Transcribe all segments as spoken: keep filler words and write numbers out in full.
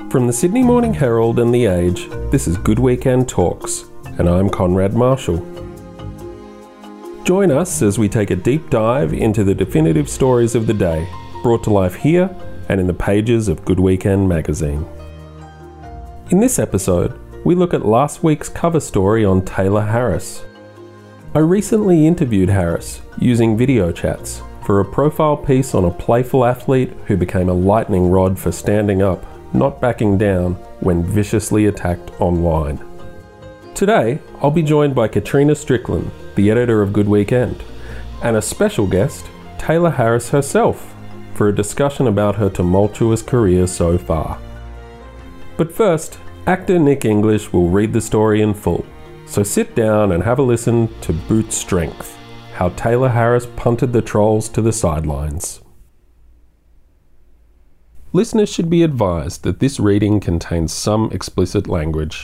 From the Sydney Morning Herald and The Age, this is Good Weekend Talks, and I'm Conrad Marshall. Join us as we take a deep dive into the definitive stories of the day, brought to life here and in the pages of Good Weekend magazine. In this episode, we look at last week's cover story on Tayla Harris. I recently interviewed Harris using video chats for a profile piece on a playful athlete who became a lightning rod for standing up, not backing down when viciously attacked online. Today, I'll be joined by Katrina Strickland, the editor of Good Weekend, and a special guest, Tayla Harris herself, for a discussion about her tumultuous career so far. But first, actor Nick English will read the story in full, so sit down and have a listen to Boot Strength, how Tayla Harris punted the trolls to the sidelines. Listeners should be advised that this reading contains some explicit language.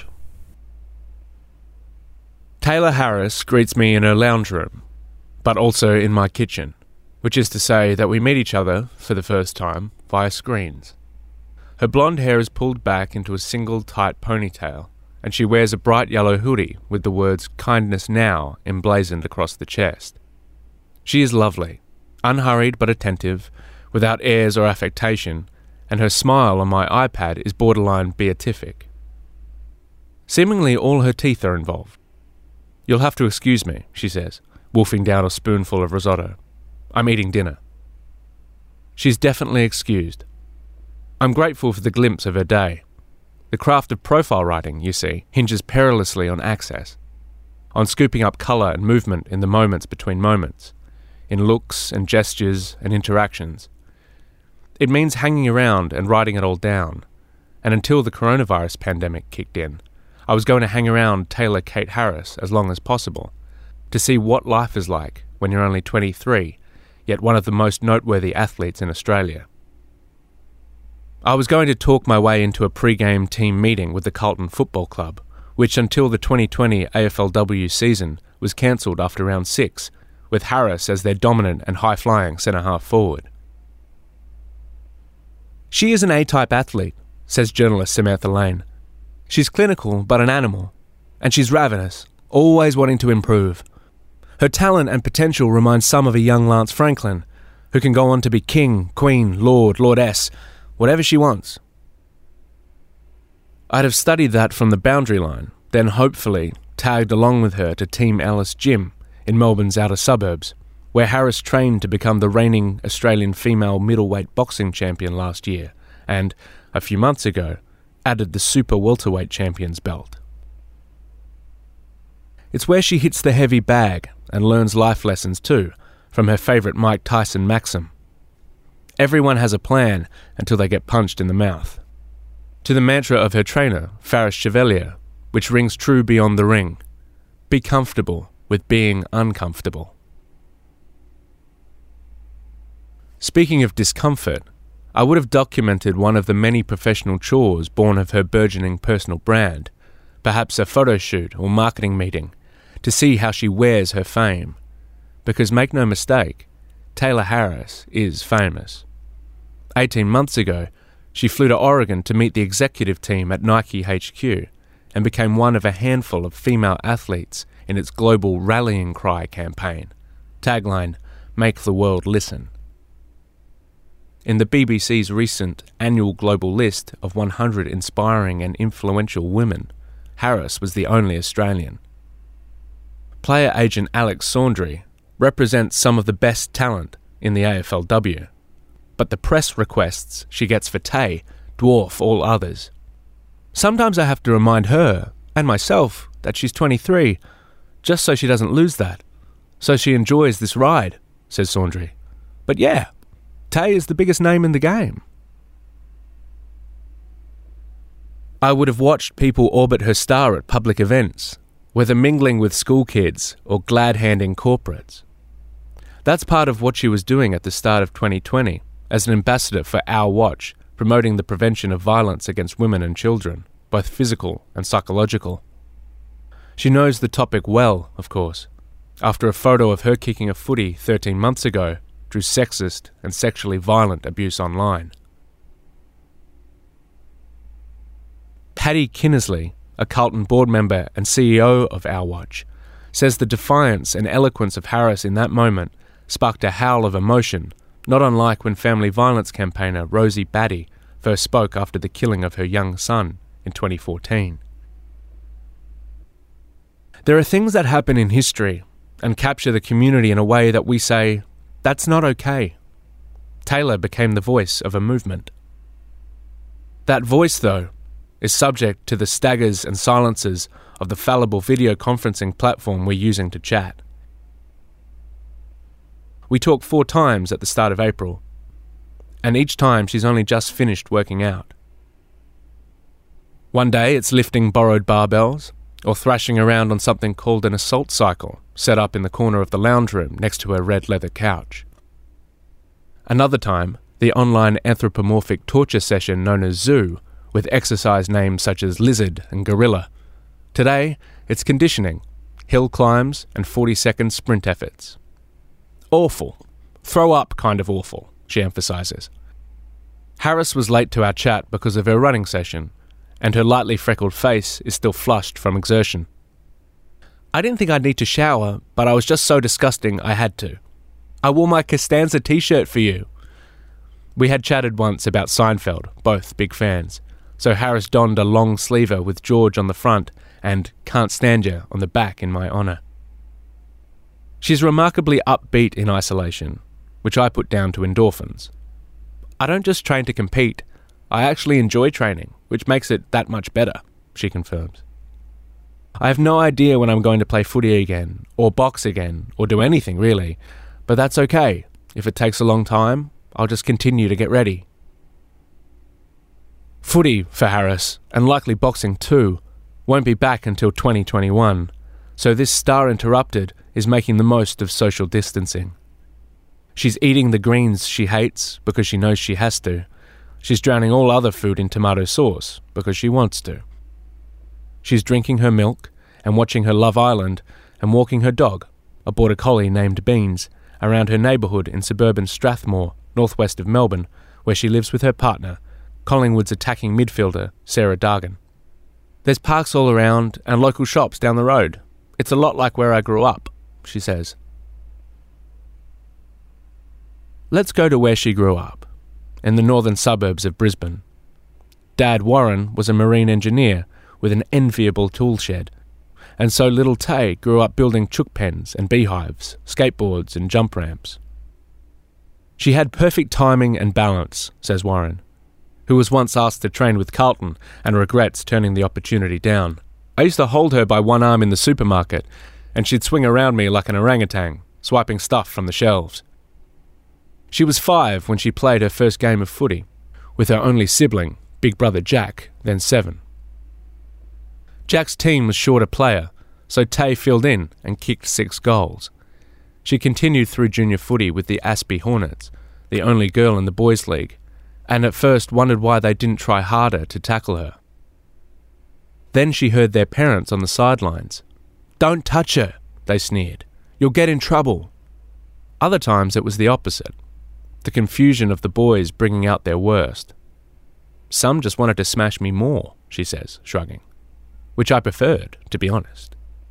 Tayla Harris greets me in her lounge room, but also in my kitchen, which is to say that we meet each other, for the first time, via screens. Her blonde hair is pulled back into a single tight ponytail, and she wears a bright yellow hoodie with the words "Kindness Now" emblazoned across the chest. She is lovely, unhurried but attentive, without airs or affectation, and her smile on my iPad is borderline beatific. Seemingly all her teeth are involved. "You'll have to excuse me," she says, wolfing down a spoonful of risotto. "I'm eating dinner." She's definitely excused. I'm grateful for the glimpse of her day. The craft of profile writing, you see, hinges perilously on access, on scooping up colour and movement in the moments between moments, in looks and gestures and interactions. It means hanging around and writing it all down. And until the coronavirus pandemic kicked in, I was going to hang around Tayla Kate Harris as long as possible, to see what life is like when you're only twenty-three, yet one of the most noteworthy athletes in Australia. I was going to talk my way into a pre-game team meeting with the Carlton Football Club, which until the twenty twenty A F L W season was cancelled after round six, with Harris as their dominant and high-flying centre-half forward. "She is an A-type athlete," says journalist Samantha Lane. "She's clinical but an animal, and she's ravenous, always wanting to improve. Her talent and potential remind some of a young Lance Franklin, who can go on to be king, queen, lord, lordess, whatever she wants." I'd have studied that from the boundary line, then hopefully tagged along with her to Team Ellis Gym in Melbourne's outer suburbs, where Harris trained to become the reigning Australian female middleweight boxing champion last year, and, a few months ago, added the super welterweight champion's belt. It's where she hits the heavy bag and learns life lessons too, from her favourite Mike Tyson maxim: "Everyone has a plan until they get punched in the mouth." To the mantra of her trainer, Faris Chevalier, which rings true beyond the ring: be comfortable with being uncomfortable. Speaking of discomfort, I would have documented one of the many professional chores born of her burgeoning personal brand, perhaps a photo shoot or marketing meeting, to see how she wears her fame. Because make no mistake, Tayla Harris is famous. Eighteen months ago, she flew to Oregon to meet the executive team at Nike H Q and became one of a handful of female athletes in its global rallying cry campaign. Tagline, "Make the world listen." In the B B C's recent annual global list of one hundred inspiring and influential women, Harris was the only Australian. Player agent Alex Saundry represents some of the best talent in the A F L W, but the press requests she gets for Tay dwarf all others. Sometimes I have to remind her, and myself, that she's twenty-three, just so she doesn't lose that, so she enjoys this ride, says Saundry. But yeah, Tay is the biggest name in the game. I would have watched people orbit her star at public events, whether mingling with school kids or glad-handing corporates. That's part of what she was doing at the start of twenty twenty, as an ambassador for Our Watch, promoting the prevention of violence against women and children, both physical and psychological. She knows the topic well, of course, after a photo of her kicking a footy thirteen months ago drew sexist and sexually violent abuse online. Paddy Kinnersley, a Carlton board member and C E O of Our Watch, says the defiance and eloquence of Harris in that moment sparked a howl of emotion, not unlike when family violence campaigner Rosie Batty first spoke after the killing of her young son in twenty fourteen. There are things that happen in history and capture the community in a way that we say, that's not okay. Taylor became the voice of a movement. That voice, though, is subject to the staggers and silences of the fallible video conferencing platform we're using to chat. We talk four times at the start of April, and each time she's only just finished working out. One day it's lifting borrowed barbells, or thrashing around on something called an assault cycle, set up in the corner of the lounge room next to her red leather couch. Another time, the online anthropomorphic torture session known as Zoo, with exercise names such as Lizard and Gorilla. Today, it's conditioning, hill climbs, and forty-second sprint efforts. Awful. Throw up kind of awful, she emphasises. Harris was late to our chat because of her running session, and her lightly freckled face is still flushed from exertion. I didn't think I'd need to shower, but I was just so disgusting I had to. I wore my Costanza t-shirt for you. We had chatted once about Seinfeld, both big fans, so Harris donned a long sleever with George on the front and Can't Stand Ya on the back in my honour. She's remarkably upbeat in isolation, which I put down to endorphins. I don't just train to compete, I actually enjoy training, which makes it that much better, she confirms. I have no idea when I'm going to play footy again, or box again, or do anything really, but that's okay. If it takes a long time, I'll just continue to get ready. Footy for Harris, and likely boxing too, won't be back until twenty twenty-one, so this Star Interrupted is making the most of social distancing. She's eating the greens she hates because she knows she has to. She's drowning all other food in tomato sauce because she wants to. She's drinking her milk and watching her Love Island and walking her dog, a border collie named Beans, around her neighbourhood in suburban Strathmore, northwest of Melbourne, where she lives with her partner, Collingwood's attacking midfielder, Sarah Dargan. There's parks all around and local shops down the road. It's a lot like where I grew up, she says. Let's go to where she grew up, in the northern suburbs of Brisbane. Dad Warren was a marine engineer with an enviable tool shed, and so little Tay grew up building chook pens and beehives, skateboards and jump ramps. She had perfect timing and balance, says Warren, who was once asked to train with Carlton and regrets turning the opportunity down. I used to hold her by one arm in the supermarket, and she'd swing around me like an orangutan, swiping stuff from the shelves. She was five when she played her first game of footy, with her only sibling, big brother Jack, then seven. Jack's team was short a player, so Tay filled in and kicked six goals. She continued through junior footy with the Aspie Hornets, the only girl in the boys' league, and at first wondered why they didn't try harder to tackle her. Then she heard their parents on the sidelines. "Don't touch her," they sneered. "You'll get in trouble." Other times it was the opposite, the confusion of the boys bringing out their worst. Some just wanted to smash me more, she says, shrugging, which I preferred, to be honest.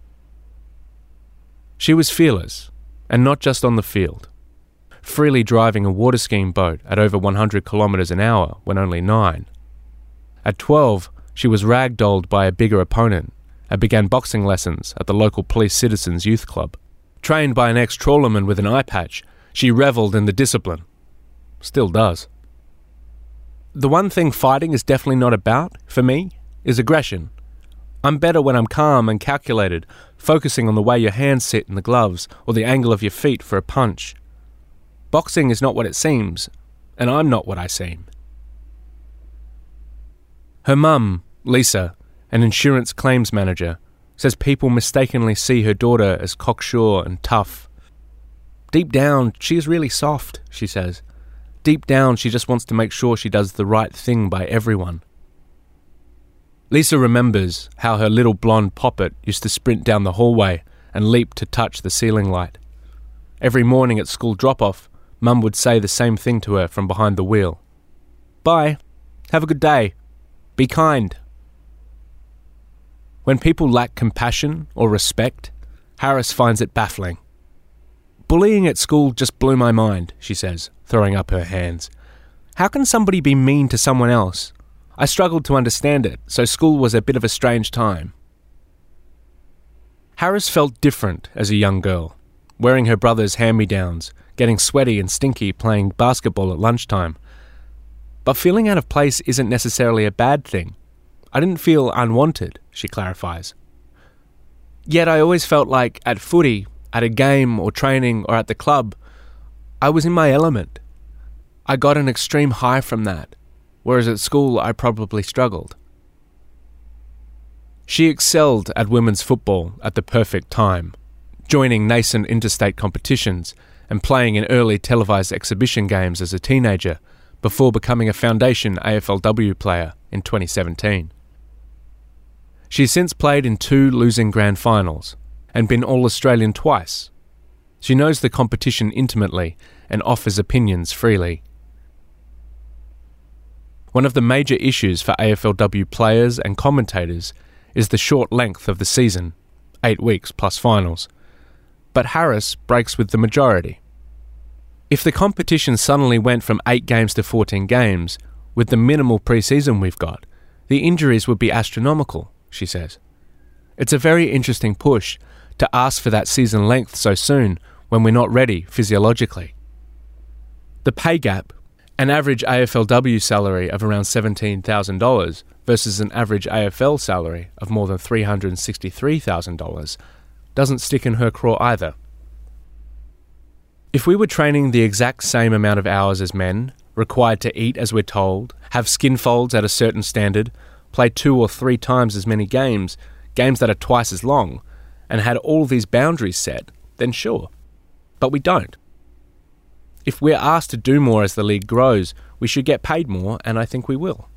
She was fearless, and not just on the field, freely driving a water skiing boat at over one hundred kilometres an hour when only nine. At twelve, she was ragdolled by a bigger opponent and began boxing lessons at the local Police Citizens Youth Club. Trained by an ex-trawlerman with an eye patch, she revelled in the discipline. Still does. The one thing fighting is definitely not about, for me, is aggression. I'm better when I'm calm and calculated, focusing on the way your hands sit in the gloves or the angle of your feet for a punch. Boxing is not what it seems, and I'm not what I seem. Her mum, Lisa, an insurance claims manager, says people mistakenly see her daughter as cocksure and tough. Deep down, she is really soft, she says. Deep down, she just wants to make sure she does the right thing by everyone. Lisa remembers how her little blonde poppet used to sprint down the hallway and leap to touch the ceiling light. Every morning at school drop-off, Mum would say the same thing to her from behind the wheel. "Bye. Have a good day. Be kind." When people lack compassion or respect, Harris finds it baffling. Bullying at school just blew my mind, she says, throwing up her hands. How can somebody be mean to someone else? I struggled to understand it, so school was a bit of a strange time. Harris felt different as a young girl, wearing her brother's hand-me-downs, getting sweaty and stinky playing basketball at lunchtime. But feeling out of place isn't necessarily a bad thing. I didn't feel unwanted, she clarifies. Yet I always felt like at footy, at a game or training or at the club, I was in my element. I got an extreme high from that, whereas at school I probably struggled. She excelled at women's football at the perfect time, joining nascent interstate competitions and playing in early televised exhibition games as a teenager before becoming a foundation A F L W player in twenty seventeen. She's since played in two losing grand finals and been All-Australian twice. She knows the competition intimately and offers opinions freely. One of the major issues for A F L W players and commentators is the short length of the season, eight weeks plus finals. But Harris breaks with the majority. If the competition suddenly went from eight games to fourteen games, with the minimal pre-season we've got, the injuries would be astronomical, she says. It's a very interesting push to ask for that season length so soon when we're not ready physiologically. The pay gap, an average A F L W salary of around seventeen thousand dollars versus an average A F L salary of more than three hundred sixty-three thousand dollars, doesn't stick in her craw either. If we were training the exact same amount of hours as men, required to eat as we're told, have skin folds at a certain standard, play two or three times as many games, games that are twice as long, and had all these boundaries set, then sure. But we don't. If we're asked to do more as the league grows, we should get paid more, and I think we will.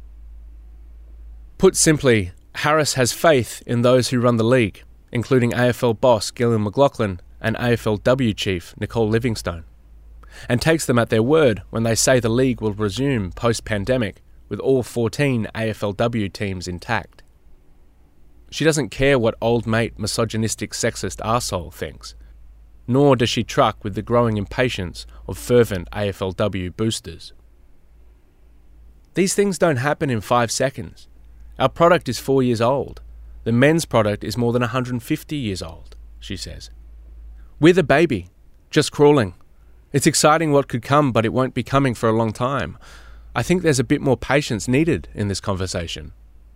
Put simply, Harris has faith in those who run the league, including A F L boss Gillian McLachlan and A F L W chief Nicole Livingstone, and takes them at their word when they say the league will resume post-pandemic with all fourteen A F L W teams intact. She doesn't care what old mate misogynistic sexist arsehole thinks, nor does she truck with the growing impatience of fervent A F L W boosters. These things don't happen in five seconds. Our product is four years old. The men's product is more than one hundred fifty years old, she says. We're the baby, just crawling. It's exciting what could come, but it won't be coming for a long time. I think there's a bit more patience needed in this conversation.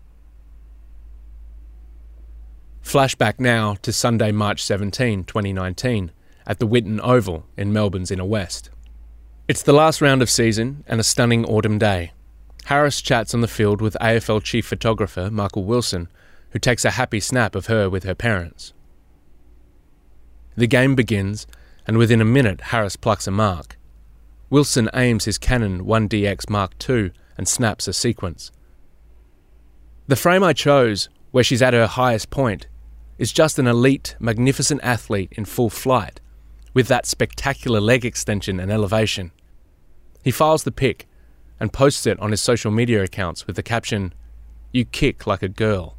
Flashback now to Sunday, March seventeenth, twenty nineteen, at the Whitten Oval in Melbourne's inner west. It's the last round of season and a stunning autumn day. Harris chats on the field with A F L chief photographer Michael Wilson, who takes a happy snap of her with her parents. The game begins, and within a minute Harris plucks a mark. Wilson aims his Canon one D X Mark two and snaps a sequence. The frame I chose, where she's at her highest point, is just an elite, magnificent athlete in full flight, with that spectacular leg extension and elevation. He files the pic and posts it on his social media accounts with the caption, "You kick like a girl."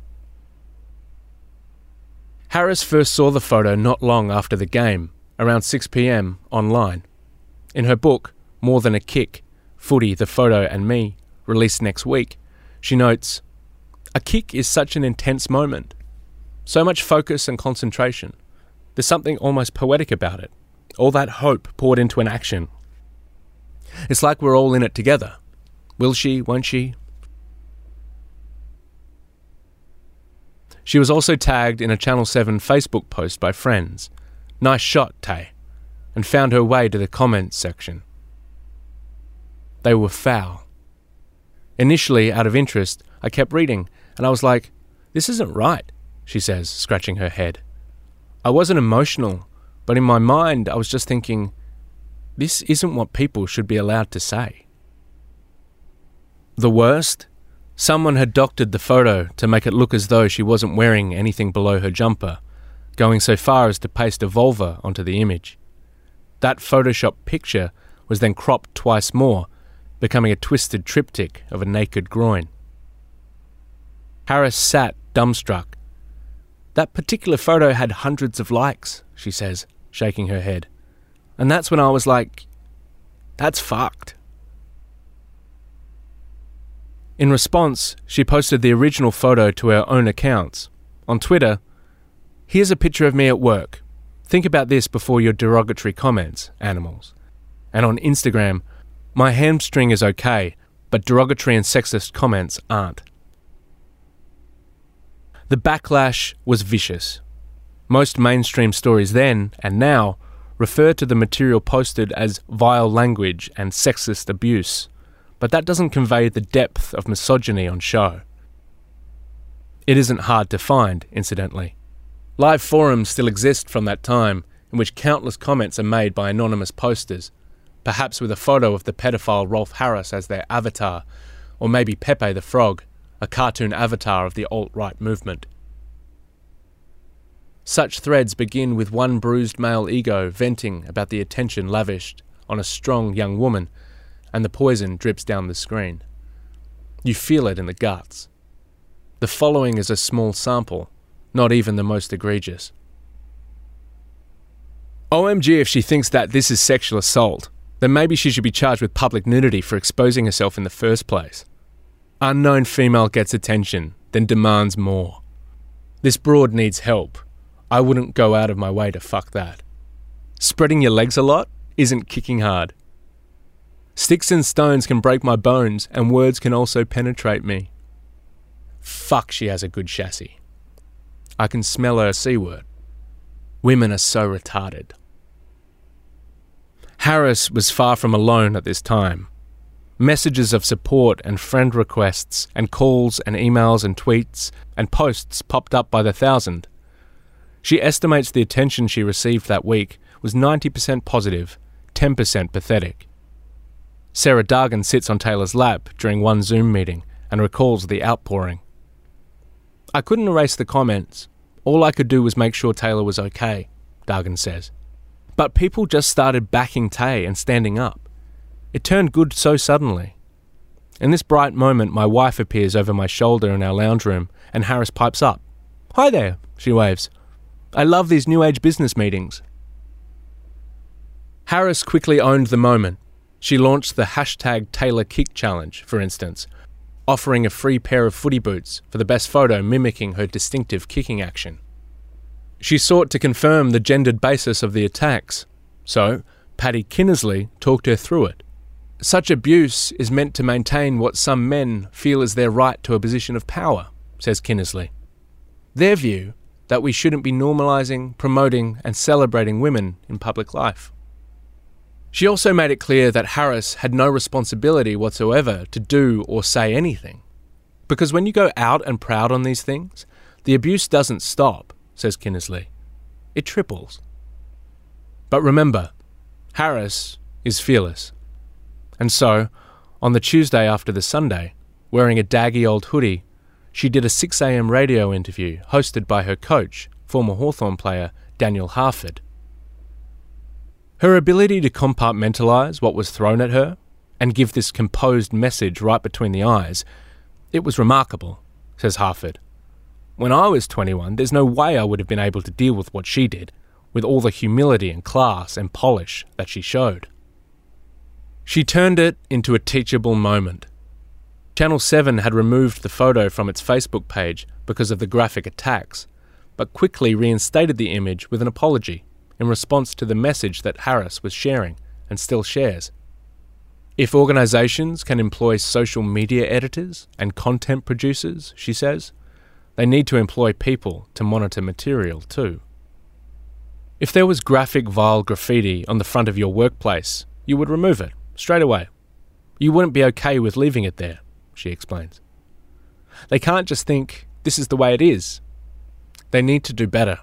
Harris first saw the photo not long after the game, around six p.m, online. In her book, More Than a Kick, Footy, the Photo and Me, released next week, she notes, "A kick is such an intense moment. So much focus and concentration. There's something almost poetic about it. All that hope poured into an action. It's like we're all in it together. Will she, won't she?" She was also tagged in a Channel seven Facebook post by friends. "Nice shot, Tay," and found her way to the comments section. They were foul. Initially, out of interest, I kept reading, and I was like, "This isn't right," she says, scratching her head. I wasn't emotional, but in my mind I was just thinking, this isn't what people should be allowed to say. The worst? Someone had doctored the photo to make it look as though she wasn't wearing anything below her jumper, going so far as to paste a vulva onto the image. That Photoshop picture was then cropped twice more, becoming a twisted triptych of a naked groin. Harris sat dumbstruck That particular photo had hundreds of likes, she says, shaking her head. And that's when I was like, that's fucked. In response, she posted the original photo to her own accounts. On Twitter, here's a picture of me at work. Think about this before your derogatory comments, animals. And on Instagram, my hamstring is okay, but derogatory and sexist comments aren't. The backlash was vicious. Most mainstream stories then, and now, refer to the material posted as vile language and sexist abuse, but that doesn't convey the depth of misogyny on show. It isn't hard to find, incidentally. Live forums still exist from that time, in which countless comments are made by anonymous posters, perhaps with a photo of the pedophile Rolf Harris as their avatar, or maybe Pepe the Frog, a cartoon avatar of the alt-right movement. Such threads begin with one bruised male ego venting about the attention lavished on a strong young woman, and the poison drips down the screen. You feel it in the guts. The following is a small sample, not even the most egregious. O M G, if she thinks that this is sexual assault, then maybe she should be charged with public nudity for exposing herself in the first place. Unknown female gets attention, then demands more. This broad needs help. I wouldn't go out of my way to fuck that. Spreading your legs a lot isn't kicking hard. Sticks and stones can break my bones, and words can also penetrate me. Fuck, she has a good chassis. I can smell her C word. Women are so retarded. Harris was far from alone at this time. Messages of support and friend requests and calls and emails and tweets and posts popped up by the thousand. She estimates the attention she received that week was ninety percent positive, ten percent pathetic. Sarah Dargan sits on Taylor's lap during one Zoom meeting and recalls the outpouring. I couldn't erase the comments. All I could do was make sure Taylor was okay, Dargan says. But people just started backing Tay and standing up. It turned good so suddenly. In this bright moment, my wife appears over my shoulder in our lounge room, and Harris pipes up. "Hi there," she waves. "I love these new age business meetings." Harris quickly owned the moment. She launched the hashtag Taylor Kick Challenge, for instance, offering a free pair of footy boots for the best photo mimicking her distinctive kicking action. She sought to confirm the gendered basis of the attacks, so Paddy Kinnersley talked her through it. Such abuse is meant to maintain what some men feel is their right to a position of power, says Kinnersley. Their view that we shouldn't be normalising, promoting and celebrating women in public life. She also made it clear that Harris had no responsibility whatsoever to do or say anything. Because when you go out and proud on these things, the abuse doesn't stop, says Kinnersley. It triples. But remember, Harris is fearless. And so, on the Tuesday after the Sunday, wearing a daggy old hoodie, she did a six a.m. radio interview hosted by her coach, former Hawthorn player Daniel Harford. Her ability to compartmentalise what was thrown at her and give this composed message right between the eyes, it was remarkable, says Harford. When I was twenty-one, there's no way I would have been able to deal with what she did, with all the humility and class and polish that she showed. She turned it into a teachable moment. Channel seven had removed the photo from its Facebook page because of the graphic attacks, but quickly reinstated the image with an apology in response to the message that Harris was sharing and still shares. If organisations can employ social media editors and content producers, she says, they need to employ people to monitor material too. If there was graphic vile graffiti on the front of your workplace, you would remove it straight away. You wouldn't be okay with leaving it there, she explains. They can't just think, this is the way it is. They need to do better.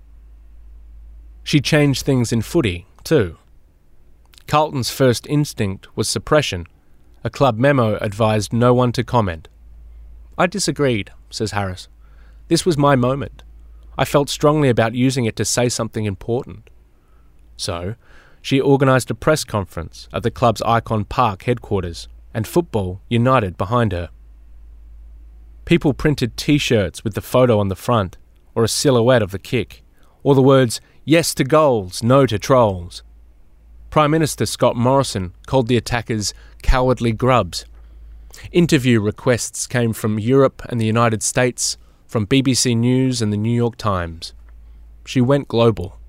She changed things in footy, too. Carlton's first instinct was suppression. A club memo advised no one to comment. I disagreed, says Harris. This was my moment. I felt strongly about using it to say something important. So, she organised a press conference at the club's Icon Park headquarters, and football united behind her. People printed T-shirts with the photo on the front, or a silhouette of the kick, or the words, "Yes to goals, no to trolls." Prime Minister Scott Morrison called the attackers cowardly grubs. Interview requests came from Europe and the United States, from B B C News and the New York Times. She went global.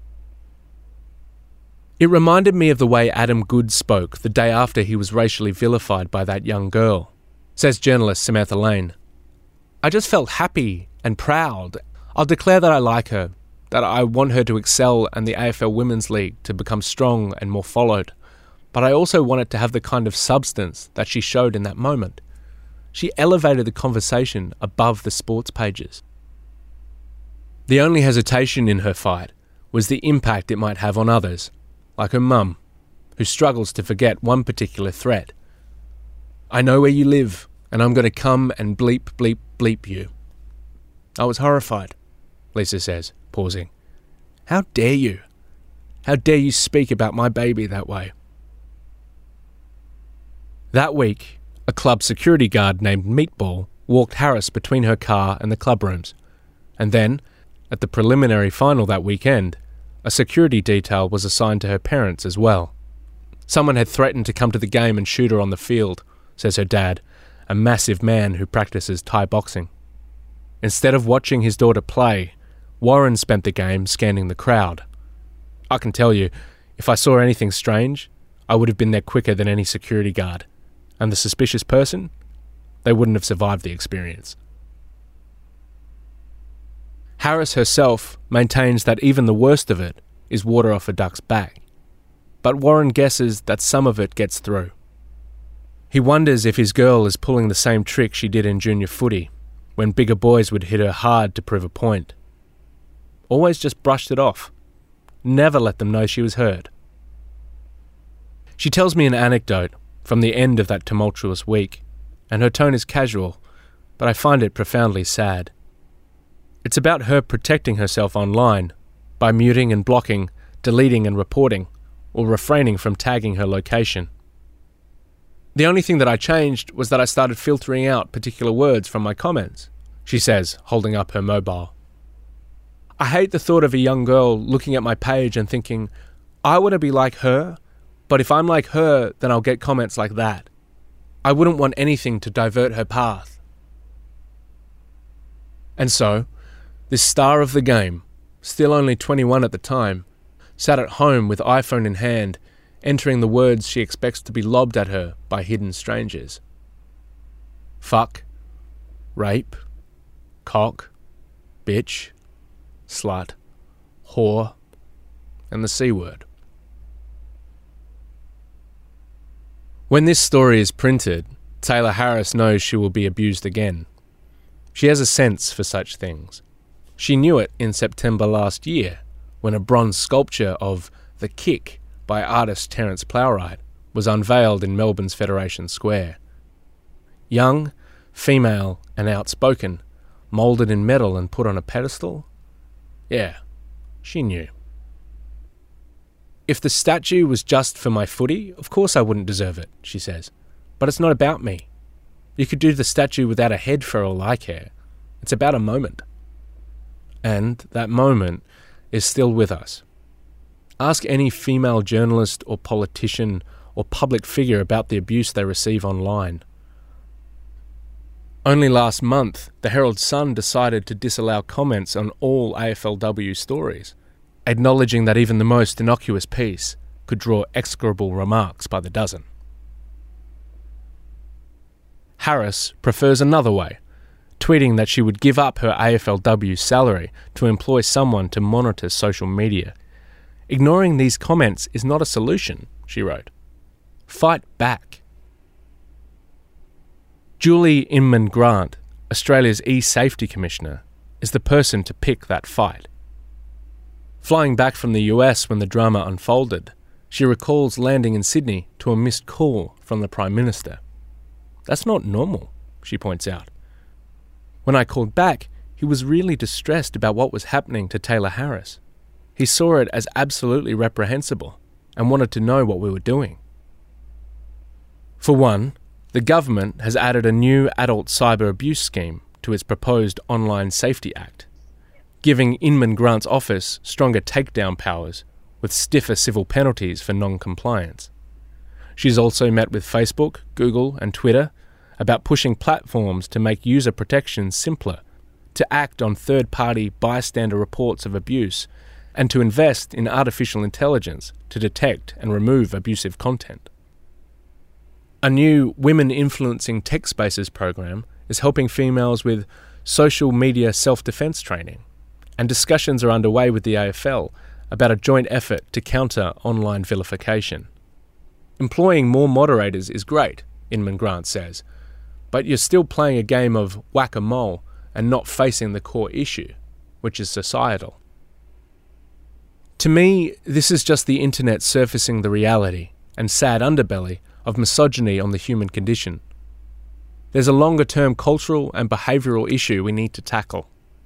It reminded me of the way Adam Goodes spoke the day after he was racially vilified by that young girl, says journalist Samantha Lane. "I just felt happy and proud. I'll declare that I like her, that I want her to excel and the A F L Women's League to become strong and more followed. But I also want it to have the kind of substance that she showed in that moment. She elevated the conversation above the sports pages." The only hesitation in her fight was the impact it might have on others, like her mum, who struggles to forget one particular threat. "I know where you live, and I'm going to come and bleep, bleep, bleep you." "I was horrified," Lisa says, pausing. "How dare you? How dare you speak about my baby that way?" That week, a club security guard named Meatball walked Harris between her car and the club rooms. And then, at the preliminary final that weekend, a security detail was assigned to her parents as well. Someone had threatened to come to the game and shoot her on the field, says her dad, a massive man who practices Thai boxing. Instead of watching his daughter play, Warren spent the game scanning the crowd. "I can tell you, if I saw anything strange, I would have been there quicker than any security guard. And the suspicious person? They wouldn't have survived the experience." Harris herself maintains that even the worst of it is water off a duck's back. But Warren guesses that some of it gets through. He wonders if his girl is pulling the same trick she did in junior footy, when bigger boys would hit her hard to prove a point. Always just brushed it off. Never let them know she was hurt. She tells me an anecdote from the end of that tumultuous week, and her tone is casual, but I find it profoundly sad. It's about her protecting herself online by muting and blocking, deleting and reporting, or refraining from tagging her location. "The only thing that I changed was that I started filtering out particular words from my comments," she says, holding up her mobile. "I hate the thought of a young girl looking at my page and thinking, I want to be like her, but if I'm like her, then I'll get comments like that. I wouldn't want anything to divert her path." And so, this star of the game, still only twenty-one at the time, sat at home with iPhone in hand, entering the words she expects to be lobbed at her by hidden strangers. Fuck, rape, cock, bitch, slut, whore, and the C word. When this story is printed, Tayla Harris knows she will be abused again. She has a sense for such things. She knew it in September last year, when a bronze sculpture of The Kick by artist Terence Plowright was unveiled in Melbourne's Federation Square. Young, female and outspoken, moulded in metal and put on a pedestal? Yeah, she knew. "If the statue was just for my footy, of course I wouldn't deserve it," she says. "But it's not about me. You could do the statue without a head for all I care. It's about a moment." And that moment is still with us. Ask any female journalist or politician or public figure about the abuse they receive online. Only last month, the Herald Sun decided to disallow comments on all A F L W stories, acknowledging that even the most innocuous piece could draw execrable remarks by the dozen. Harris prefers another way, tweeting that she would give up her A F L W salary to employ someone to monitor social media. "Ignoring these comments is not a solution," she wrote. "Fight back." Julie Inman-Grant, Australia's e-safety commissioner, is the person to pick that fight. Flying back from the U S when the drama unfolded, she recalls landing in Sydney to a missed call from the Prime Minister. "That's not normal," she points out. "When I called back, he was really distressed about what was happening to Tayla Harris. He saw it as absolutely reprehensible and wanted to know what we were doing." For one, the government has added a new adult cyber abuse scheme to its proposed Online Safety Act. giving Inman Grant's office stronger takedown powers with stiffer civil penalties for non-compliance. She's also met with Facebook, Google and Twitter about pushing platforms to make user protections simpler, to act on third-party bystander reports of abuse, and to invest in artificial intelligence to detect and remove abusive content. A new Women Influencing Tech Spaces program is helping females with social media self-defense training, and discussions are underway with the A F L about a joint effort to counter online vilification. Employing more moderators is great, Inman Grant says, but you're still playing a game of whack-a-mole and not facing the core issue, which is societal. To me, this is just the internet surfacing the reality and sad underbelly of misogyny on the human condition. There's a longer-term cultural and behavioural issue we need to tackle.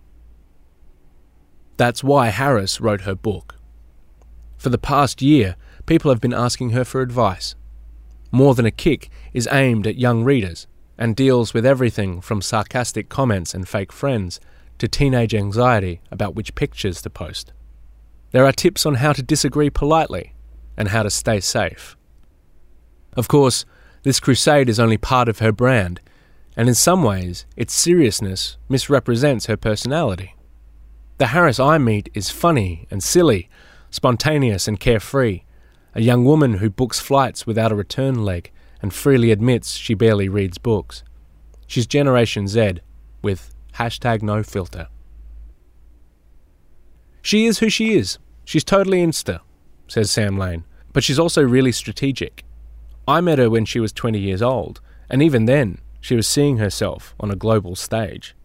That's why Harris wrote her book. For the past year, people have been asking her for advice. More Than a Kick is aimed at young readers and deals with everything from sarcastic comments and fake friends to teenage anxiety about which pictures to post. There are tips on how to disagree politely and how to stay safe. Of course, this crusade is only part of her brand, and in some ways, its seriousness misrepresents her personality. The Harris I meet is funny and silly, spontaneous and carefree, a young woman who books flights without a return leg and freely admits she barely reads books. She's Generation Z, with hashtag no filter. She is who she is. She's totally Insta, says Sam Lane, but she's also really strategic. I met her when she was twenty years old, and even then, she was seeing herself on a global stage.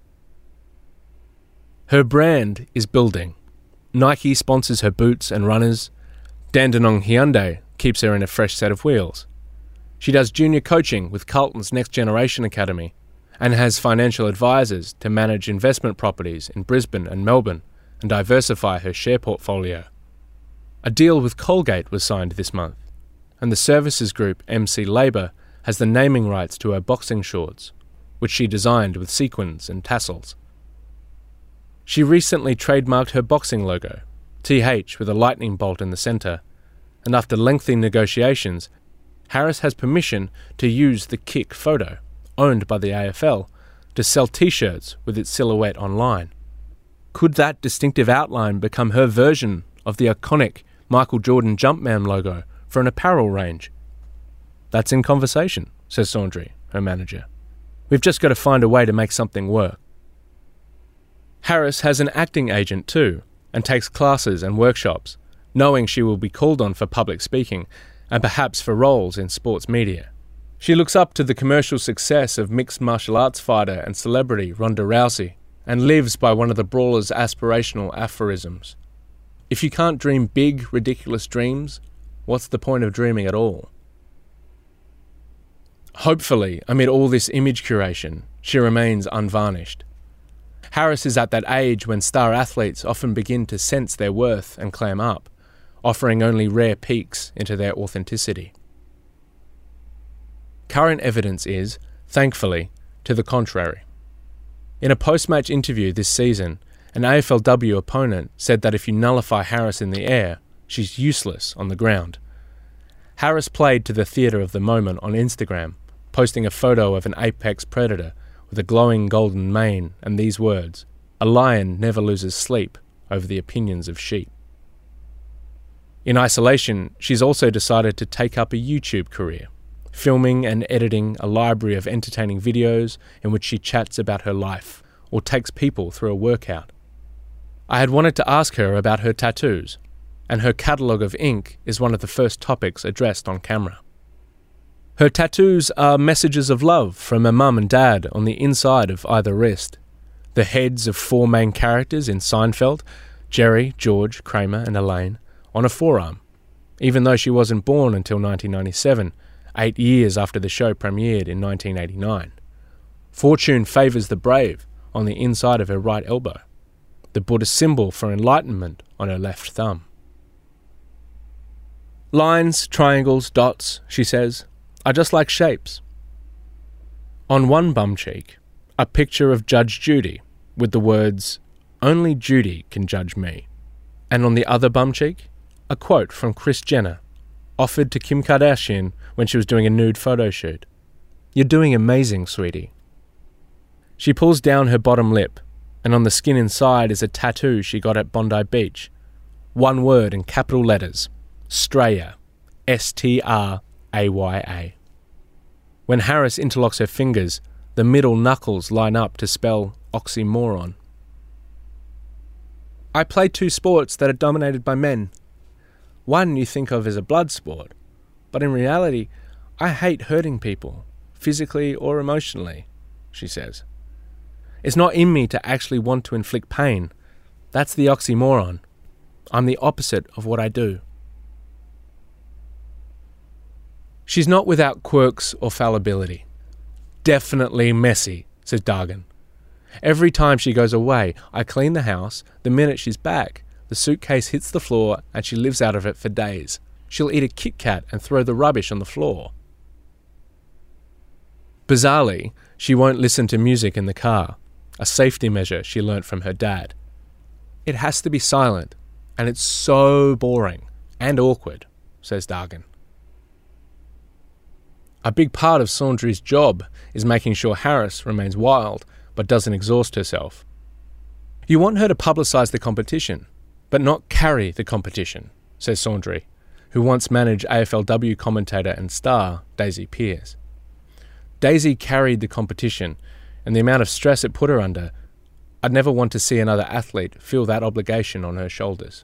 Her brand is building. Nike sponsors her boots and runners. Dandenong Hyundai keeps her in a fresh set of wheels. She does junior coaching with Carlton's Next Generation Academy and has financial advisors to manage investment properties in Brisbane and Melbourne and diversify her share portfolio. A deal with Colgate was signed this month, and the services group M C Labour has the naming rights to her boxing shorts, which she designed with sequins and tassels. She recently trademarked her boxing logo, T H with a lightning bolt in the centre, and after lengthy negotiations, Harris has permission to use the Kick photo, owned by the A F L, to sell t-shirts with its silhouette online. Could that distinctive outline become her version of the iconic Michael Jordan Jumpman logo for an apparel range? That's in conversation, says Saundry, her manager. We've just got to find a way to make something work. Harris has an acting agent too, and takes classes and workshops, knowing she will be called on for public speaking and perhaps for roles in sports media. She looks up to the commercial success of mixed martial arts fighter and celebrity Ronda Rousey, and lives by one of the brawler's aspirational aphorisms. If you can't dream big, ridiculous dreams, what's the point of dreaming at all? Hopefully, amid all this image curation, she remains unvarnished. Harris is at that age when star athletes often begin to sense their worth and clam up, offering only rare peeks into their authenticity. Current evidence is, thankfully, to the contrary. In a post-match interview this season, an A F L W opponent said that if you nullify Harris in the air, she's useless on the ground. Harris played to the theatre of the moment on Instagram, posting a photo of an apex predator with a glowing golden mane and these words, "A lion never loses sleep over the opinions of sheep." In isolation, she's also decided to take up a YouTube career, filming and editing a library of entertaining videos in which she chats about her life or takes people through a workout. I had wanted to ask her about her tattoos, and her catalogue of ink is one of the first topics addressed on camera. Her tattoos are messages of love from her mum and dad on the inside of either wrist, the heads of four main characters in Seinfeld, Jerry, George, Kramer and Elaine, on a forearm, even though she wasn't born until nineteen ninety-seven, eight years after the show premiered in nineteen eighty-nine. Fortune favours the brave on the inside of her right elbow, the Buddhist symbol for enlightenment on her left thumb. Lines, triangles, dots, she says, are just like shapes. On one bum cheek, a picture of Judge Judy with the words, only Judy can judge me. And on the other bum cheek, a quote from Kris Jenner, offered to Kim Kardashian when she was doing a nude photo shoot. "You're doing amazing, sweetie." She pulls down her bottom lip, and on the skin inside is a tattoo she got at Bondi Beach. One word in capital letters, Straya, S T R A Y A. When Harris interlocks her fingers, the middle knuckles line up to spell oxymoron. I play two sports that are dominated by men. One you think of as a blood sport, but in reality, I hate hurting people, physically or emotionally, she says. It's not in me to actually want to inflict pain. That's the oxymoron. I'm the opposite of what I do. She's not without quirks or fallibility. Definitely messy, says Dargan. Every time she goes away, I clean the house. The minute she's back, the suitcase hits the floor and she lives out of it for days. She'll eat a Kit Kat and throw the rubbish on the floor. Bizarrely, she won't listen to music in the car, a safety measure she learnt from her dad. It has to be silent, and it's so boring and awkward, says Dargan. A big part of Saundry's job is making sure Harris remains wild but doesn't exhaust herself. You want her to publicise the competition, but not carry the competition, says Saundry, who once managed A F L W commentator and star Daisy Pearce. Daisy carried the competition, and the amount of stress it put her under, I'd never want to see another athlete feel that obligation on her shoulders.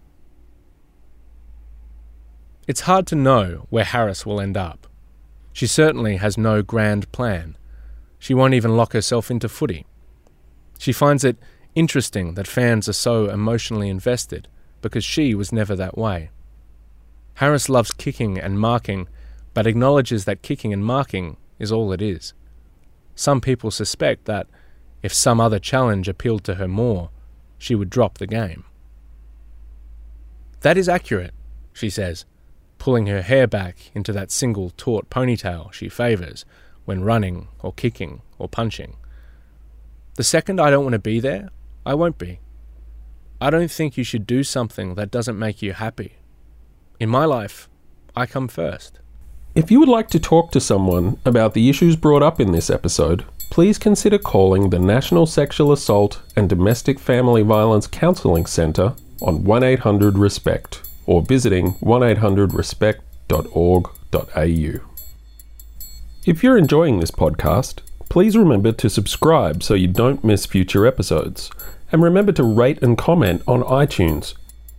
It's hard to know where Harris will end up. She certainly has no grand plan. She won't even lock herself into footy. She finds it interesting that fans are so emotionally invested because she was never that way. Harris loves kicking and marking, but acknowledges that kicking and marking is all it is. Some people suspect that if some other challenge appealed to her more, she would drop the game. That is accurate, she says, pulling her hair back into that single taut ponytail she favours when running or kicking or punching. The second I don't want to be there, I won't be. I don't think you should do something that doesn't make you happy. In my life, I come first. If you would like to talk to someone about the issues brought up in this episode, please consider calling the National Sexual Assault and Domestic Family Violence Counselling Centre on one eight hundred RESPECT or visiting one eight hundred respect dot org dot a u. If you're enjoying this podcast, please remember to subscribe so you don't miss future episodes, and remember to rate and comment on iTunes.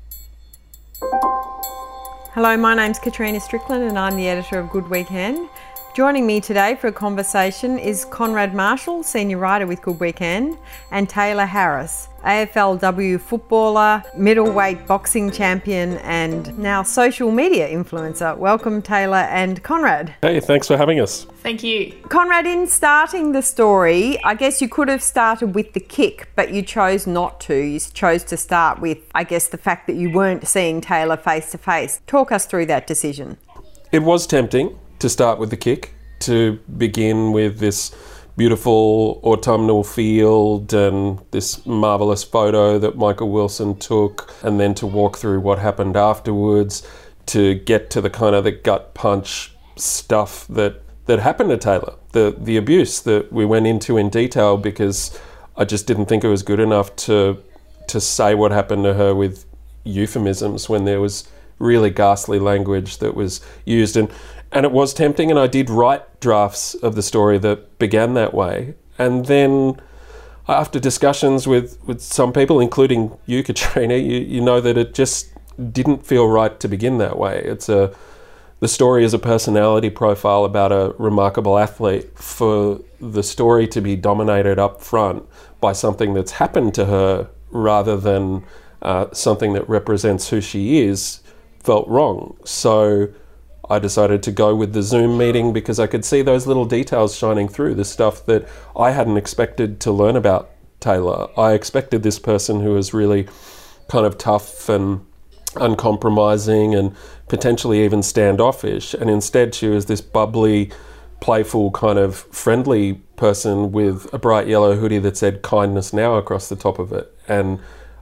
Hello, my name's Katrina Strickland and I'm the editor of Good Weekend. Joining me today for a conversation is Conrad Marshall, senior writer with Good Weekend, and Taylor Harris, A F L W footballer, middleweight boxing champion, and now social media influencer. Welcome, Taylor and Conrad. Hey, thanks for having us. Thank you. Conrad, in starting the story, I guess you could have started with the kick, but you chose not to. You chose to start with, I guess, the fact that you weren't seeing Taylor face to face. Talk us through that decision. It was tempting to start with the kick, to begin with this beautiful autumnal field and this marvellous photo that Michael Wilson took, and then to walk through what happened afterwards, to get to the kind of the gut punch stuff that, that happened to Taylor, the, the abuse that we went into in detail, because I just didn't think it was good enough to to say what happened to her with euphemisms when there was really ghastly language that was used. And And it was tempting, and I did write drafts of the story that began that way. And then after discussions with, with some people, including you, Katrina, you, you know that it just didn't feel right to begin that way. It's a the story is a personality profile about a remarkable athlete. For the story to be dominated up front by something that's happened to her rather than uh, something that represents who she is felt wrong. So I decided to go with the Zoom meeting because I could see those little details shining through, the stuff that I hadn't expected to learn about Taylor. I expected this person who was really kind of tough and uncompromising and potentially even standoffish, and instead she was this bubbly, playful, kind of friendly person with a bright yellow hoodie that said "Kindness Now" across the top of it. And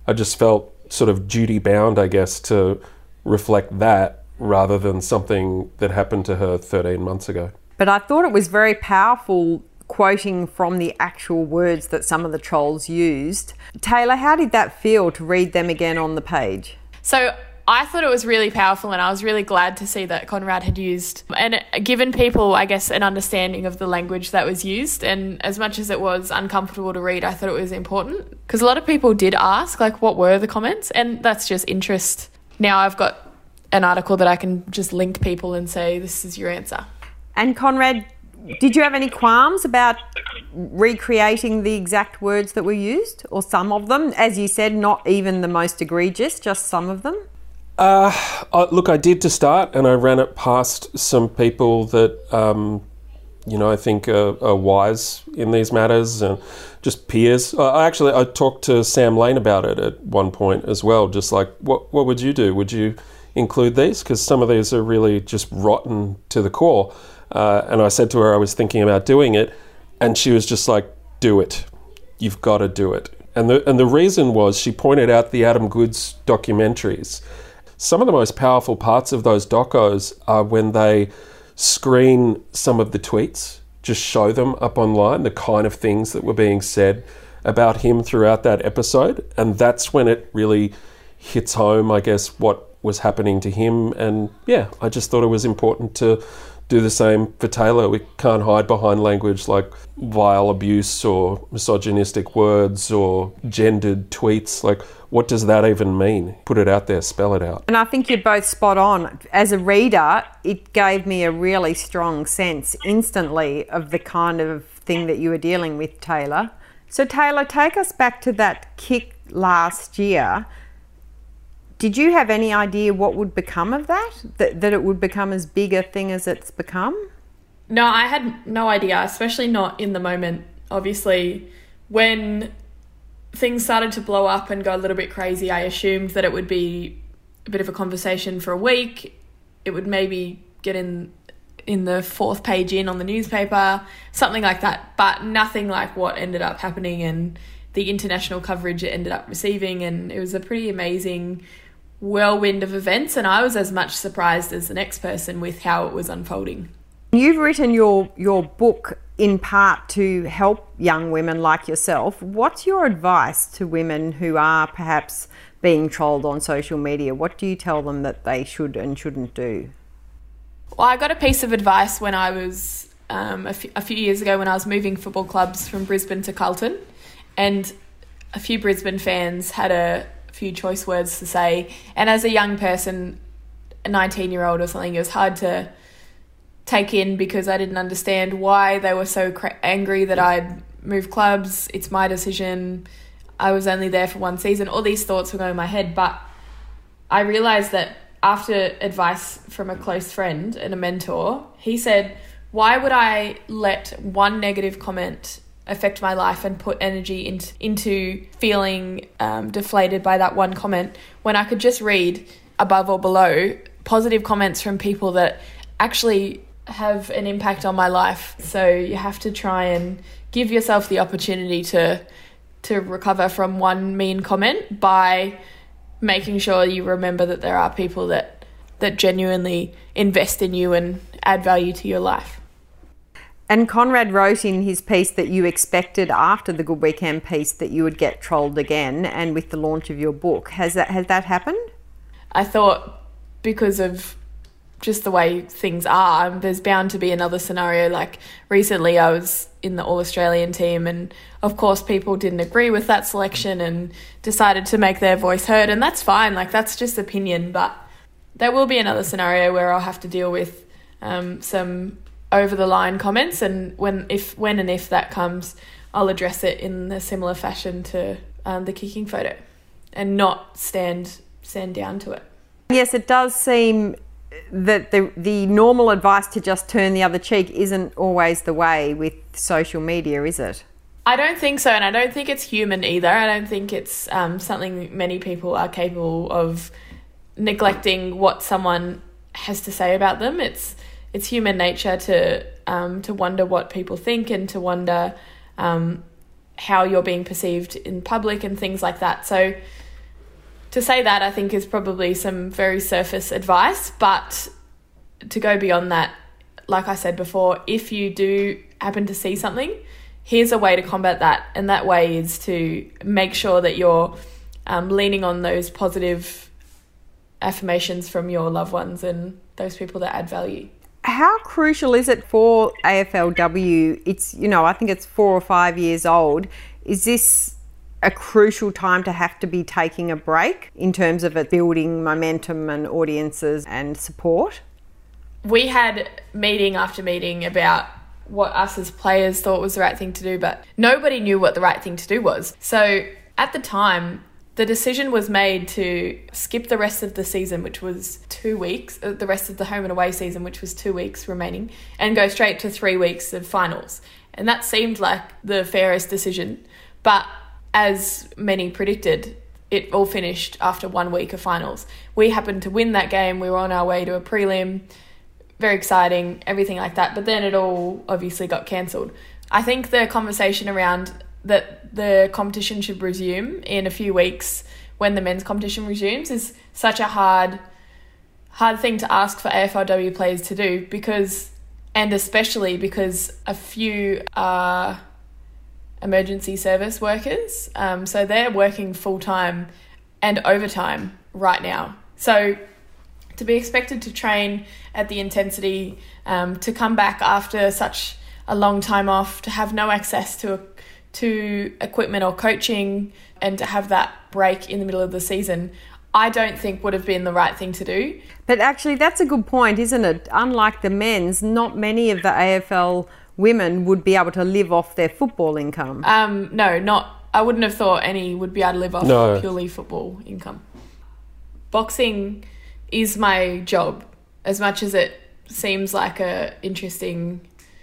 I just felt sort of duty bound, I guess, to reflect that rather than something that happened to her thirteen months ago. But I thought it was very powerful quoting from the actual words that some of the trolls used. Taylor, how did that feel to read them again on the page? So I thought it was really powerful, and I was really glad to see that Conrad had used and given people, I guess, an understanding of the language that was used. And as much as it was uncomfortable to read, I thought it was important because a lot of people did ask, like, what were the comments? And that's just interest. Now I've got an article that I can just link people and say, this is your answer. And Conrad, did you have any qualms about recreating the exact words that were used, or some of them? As you said, not even the most egregious, just some of them? Uh, I, look, I did to start, and I ran it past some people that, um, you know, I think are, are wise in these matters, and just peers. I actually, I talked to Sam Lane about it at one point as well, just like, what, what would you do? Would you include these? Because some of these are really just rotten to the core. Uh, and I said to her I was thinking about doing it, and she was just like, do it. You've got to do it. And the, and the reason was she pointed out the Adam Goodes documentaries. Some of the most powerful parts of those docos are when they screen some of the tweets, just show them up online, the kind of things that were being said about him throughout that episode. And that's when it really hits home, I guess, what was happening to him. And yeah, I just thought it was important to do the same for Taylor. We can't hide behind language like vile abuse or misogynistic words or gendered tweets. Like, what does that even mean? Put it out there, spell it out. And I think you're both spot on. As a reader, it gave me a really strong sense instantly of the kind of thing that you were dealing with, Taylor. So Taylor, take us back to that kick last year. Did you have any idea what would become of that? That, that it would become as big a thing as it's become? No, I had no idea, especially not in the moment. Obviously, when things started to blow up and go a little bit crazy, I assumed that it would be a bit of a conversation for a week. It would maybe get in in the fourth page in on the newspaper, something like that, but nothing like what ended up happening and the international coverage it ended up receiving. And it was a pretty amazing whirlwind of events, and I was as much surprised as the next person with how it was unfolding. You've written your your book in part to help young women like yourself. What's your advice to women who are perhaps being trolled on social media? What do you tell them that they should and shouldn't do? Well, I got a piece of advice when I was um, a, f- a few years ago when I was moving football clubs from Brisbane to Carlton, and a few Brisbane fans had a few choice words to say, and as a young person, a nineteen year old or something, it was hard to take in because I didn't understand why they were so cra- angry that I'd moved clubs. It's my decision. I was only there for one season. All these thoughts were going in my head, but I realised that after advice from a close friend and a mentor, he said, why would I let one negative comment affect my life and put energy into, into feeling um, deflated by that one comment when I could just read above or below positive comments from people that actually have an impact on my life. So you have to try and give yourself the opportunity to to recover from one mean comment by making sure you remember that there are people that that genuinely invest in you and add value to your life. And Conrad wrote in his piece that you expected after the Good Weekend piece that you would get trolled again, and with the launch of your book. Has that has that happened? I thought because of just the way things are, there's bound to be another scenario. Like recently I was in the All-Australian team, and of course people didn't agree with that selection and decided to make their voice heard, and that's fine, like that's just opinion. But there will be another scenario where I'll have to deal with um, some over-the-line comments, and when if when and if that comes, I'll address it in a similar fashion to um, the kicking photo and not stand stand down to it. Yes, it does seem that the the normal advice to just turn the other cheek isn't always the way with social media, is it? I don't think so, and I don't think it's human either. I don't think it's um, something many people are capable of neglecting what someone has to say about them. It's it's human nature to um, to wonder what people think and to wonder um, how you're being perceived in public and things like that. So to say that, I think, is probably some very surface advice, but to go beyond that, like I said before, if you do happen to see something, here's a way to combat that, and that way is to make sure that you're um, leaning on those positive affirmations from your loved ones and those people that add value. How crucial is it for A F L W? It's, you know, I think it's four or five years old. Is this a crucial time to have to be taking a break in terms of it building momentum and audiences and support? We had meeting after meeting about what us as players thought was the right thing to do, but nobody knew what the right thing to do was. So at the time, the decision was made to skip the rest of the season, which was two weeks, uh, the rest of the home and away season, which was two weeks remaining, and go straight to three weeks of finals. And that seemed like the fairest decision. But as many predicted, it all finished after one week of finals. We happened to win that game. We were on our way to a prelim. Very exciting, everything like that. But then it all obviously got cancelled. I think the conversation around that the competition should resume in a few weeks when the men's competition resumes is such a hard hard thing to ask for A F L W players to do, because, and especially because a few are emergency service workers, um, so they're working full-time and overtime right now. So to be expected to train at the intensity, um, to come back after such a long time off, to have no access to a to equipment or coaching, and to have that break in the middle of the season, I don't think would have been the right thing to do. But actually, that's a good point, isn't it? Unlike the men's, not many of the A F L women would be able to live off their football income. Um, no, not. I wouldn't have thought any would be able to live off no. purely football income. Boxing is my job, as much as it seems like a interesting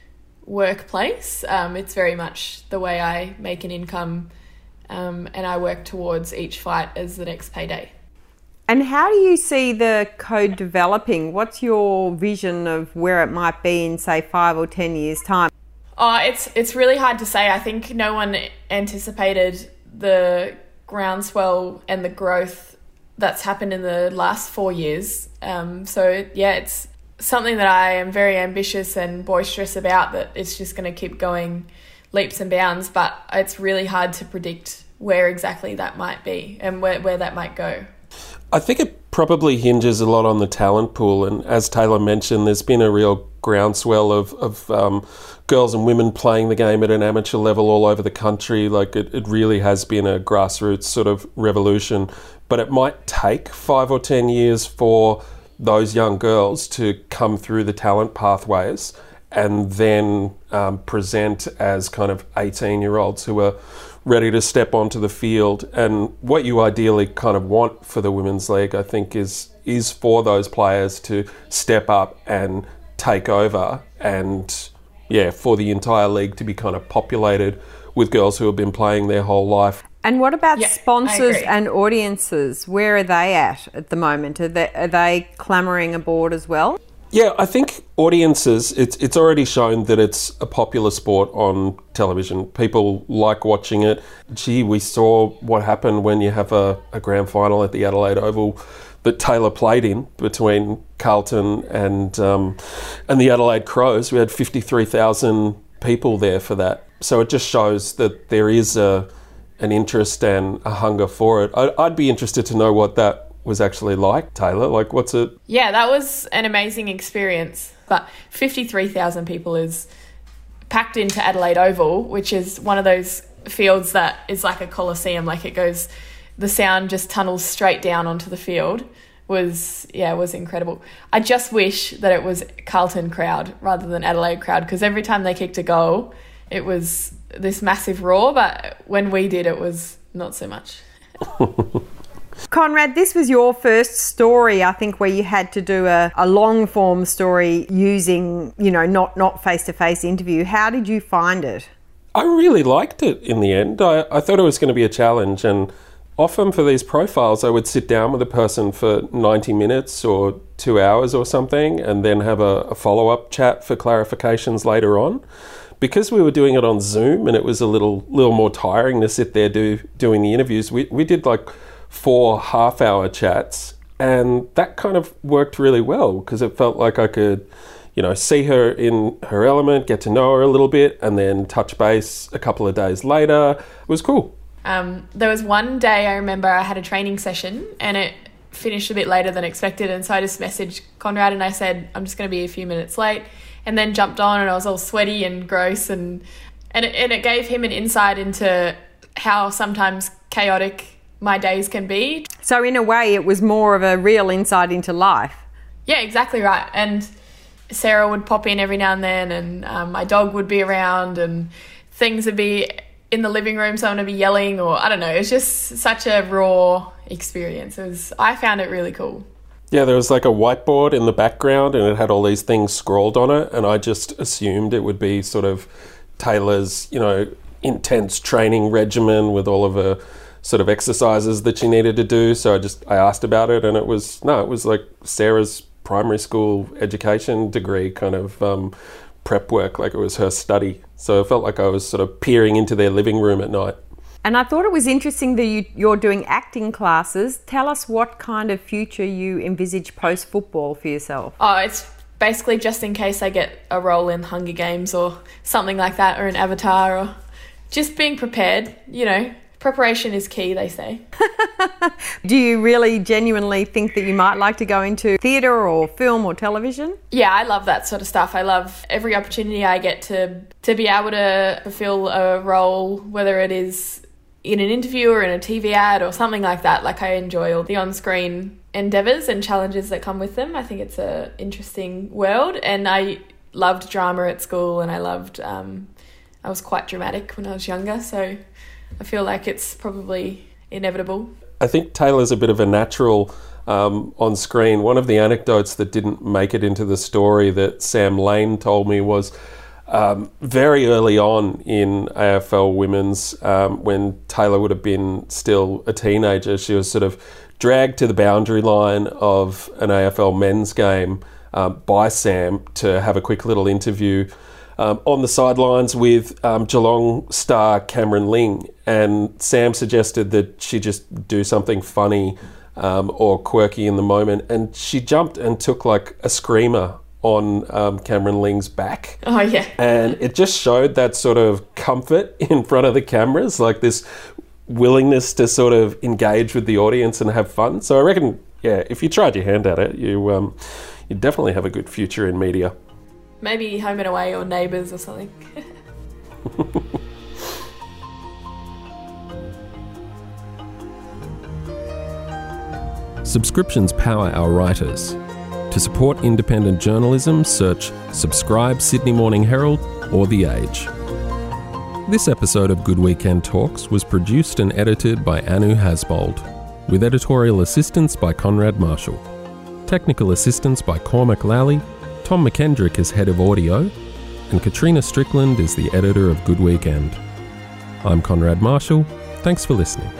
workplace. Um, it's very much the way I make an income, um, and I work towards each fight as the next payday. And how do you see the code developing? What's your vision of where it might be in, say, five or ten years' time? Oh, it's it's really hard to say. I think no one anticipated the groundswell and the growth that's happened in the last four years. Um, so, yeah, it's something that I am very ambitious and boisterous about, that it's just going to keep going leaps and bounds, but it's really hard to predict where exactly that might be and where, where that might go. I think it probably hinges a lot on the talent pool, and as Taylor mentioned, there's been a real groundswell of, of um, girls and women playing the game at an amateur level all over the country. Like it, it really has been a grassroots sort of revolution, but it might take five or ten years for those young girls to come through the talent pathways and then um, present as kind of eighteen-year-olds who are ready to step onto the field. And what you ideally kind of want for the Women's League, I think, is is for those players to step up and take over, and yeah, for the entire league to be kind of populated with girls who have been playing their whole life. And what about yeah, sponsors and audiences? Where are they at at the moment? Are they, are they clamouring aboard as well? Yeah, I think audiences, it's it's already shown that it's a popular sport on television. People like watching it. Gee, we saw what happened when you have a, a grand final at the Adelaide Oval that Taylor played in between Carlton and um, and the Adelaide Crows. We had fifty-three thousand people there for that. So it just shows that there is a an interest and a hunger for it. I, I'd be interested to know what that was actually like, Taylor. Like, what's it? Yeah, that was an amazing experience. But fifty-three thousand people is packed into Adelaide Oval, which is one of those fields that is like a coliseum. Like it goes, the sound just tunnels straight down onto the field. Was, yeah, was incredible. I just wish that it was Carlton crowd rather than Adelaide crowd, because every time they kicked a goal, it was this massive roar, but when we did, it was not so much. Conrad, this was your first story, I think, where you had to do a, a long form story using, you know, not, not face-to-face interview. How did you find it? I really liked it in the end. I, I thought it was going to be a challenge, and often for these profiles, I would sit down with a person for ninety minutes or two hours or something, and then have a, a follow-up chat for clarifications later on. Because we were doing it on Zoom and it was a little little more tiring to sit there do doing the interviews, we, we did like four half-hour chats, and that kind of worked really well because it felt like I could, you know, see her in her element, get to know her a little bit, and then touch base a couple of days later. It was cool. Um, there was one day I remember I had a training session and it finished a bit later than expected, and so I just messaged Conrad and I said, I'm just going to be a few minutes late, and then jumped on and I was all sweaty and gross, and and it, and it gave him an insight into how sometimes chaotic my days can be. So in a way, it was more of a real insight into life. Yeah, exactly right. And Sarah would pop in every now and then, and um, my dog would be around, and things would be in the living room, someone would be yelling, or I don't know. It was just such a raw experience. It was, I found it really cool. Yeah, there was like a whiteboard in the background and it had all these things scrawled on it, and I just assumed it would be sort of Taylor's, you know, intense training regimen with all of her sort of exercises that she needed to do. So I just, I asked about it, and it was, no, it was like Sarah's primary school education degree kind of um, prep work, like it was her study. So I felt like I was sort of peering into their living room at night. And I thought it was interesting that you, you're doing acting classes. Tell us what kind of future you envisage post-football for yourself. Oh, it's basically just in case I get a role in Hunger Games or something like that, or an Avatar, or just being prepared. You know, preparation is key, they say. Do you really genuinely think that you might like to go into theatre or film or television? Yeah, I love that sort of stuff. I love every opportunity I get to to be able to fulfill a role, whether it is in an interview or in a T V ad or something like that. Like, I enjoy all the on-screen endeavours and challenges that come with them. I think it's an interesting world, and I loved drama at school, and I loved, um, I was quite dramatic when I was younger, so I feel like it's probably inevitable. I think Taylor's a bit of a natural um, on screen. One of the anecdotes that didn't make it into the story that Sam Lane told me was um, very early on in A F L Women's, um, when Taylor would have been still a teenager, she was sort of dragged to the boundary line of an A F L men's game um, by Sam to have a quick little interview Um, on the sidelines with um, Geelong star Cameron Ling, and Sam suggested that she just do something funny um, or quirky in the moment, and she jumped and took like a screamer on um, Cameron Ling's back. Oh yeah. And it just showed that sort of comfort in front of the cameras, like this willingness to sort of engage with the audience and have fun. So I reckon, yeah, if you tried your hand at it, you um, you definitely have a good future in media. Maybe Home and Away or Neighbours or something. Subscriptions power our writers. To support independent journalism, search Subscribe Sydney Morning Herald or The Age. This episode of Good Weekend Talks was produced and edited by Anu Hasbold, with editorial assistance by Conrad Marshall. Technical assistance by Cormac Lally. Tom McKendrick is head of audio, and Katrina Strickland is the editor of Good Weekend. I'm Conrad Marshall. Thanks for listening.